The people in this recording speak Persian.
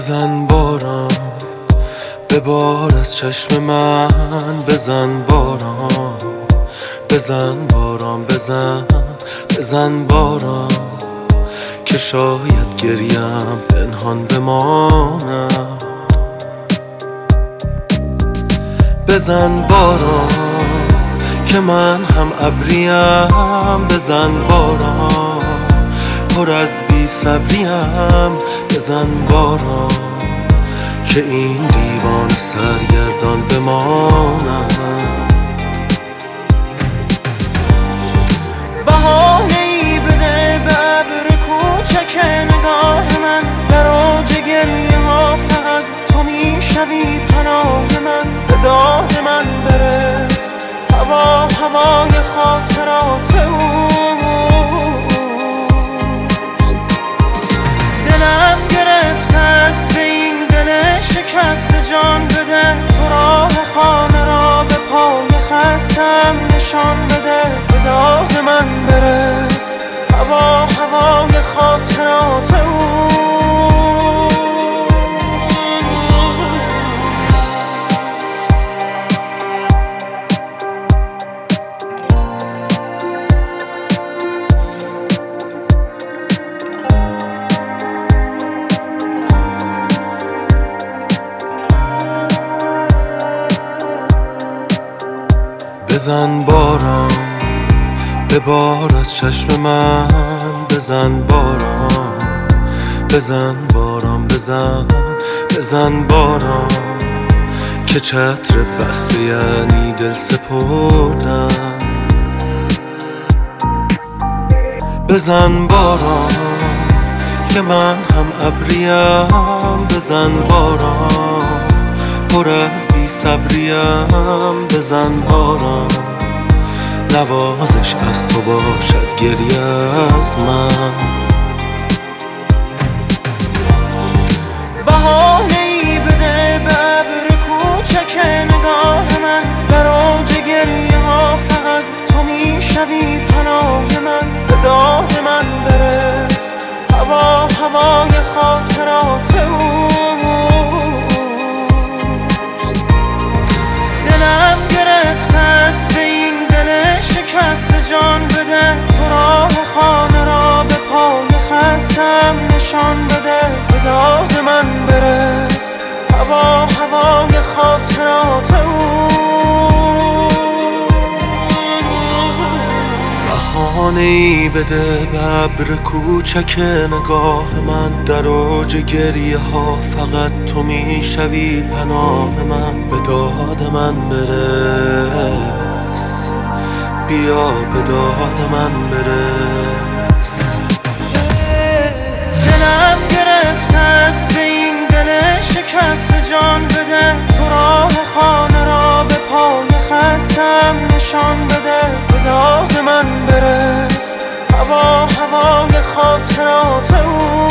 بزن باران به بار از چشم من، بزن باران، بزن باران، بزن باران که شاید گریم پنهان بماند. بزن باران که من هم ابریم، بزن باران پر از بی صبریم، بزن باران که این دیوان سرگردان بماند. بهانه‌ای بده به ابر کوچک نگاه من، در اوج گریه ها فقط تو میشوی پناه من. به داد من برس هوا هوای خاطرات اوست. دلم گرفته است به این دل شکست، جان بده تو راه خانه را به پای خستم نشان بده. به داد من برس هوا هوای خاطرات اوست. بزن باران به بار از چشم من، بزن باران، بزن باران، بزن باران که چتر بسته یعنی دل سپردن. بزن باران که من هم ابریم، بزن باران پر از بی صبریم، بزن باران نوازش از تو باشد گریه از من. بهانه‌ای بده به ابر کوچک نگاه من، در اوج گریه ها فقط تو میشوی پناه من. به داد من برس هوا هوای خاطرات اوست. دلم گرفته است به این دل شکست، جان بده تو راه خانه را به پای خستم نشان بده. به داد من برس هوا هوای خاطرات بهانه‌ای بده به ابر کوچک نگاه من، در اوج گریه ها فقط تو میشوی پناه من. به داد من برس بیا، به داد من برس. دلم گرفته است به این دل شکست، جان بده تو راه خانه را به پای خستم نشان بده. به داد من برس هوا هوای خاطرات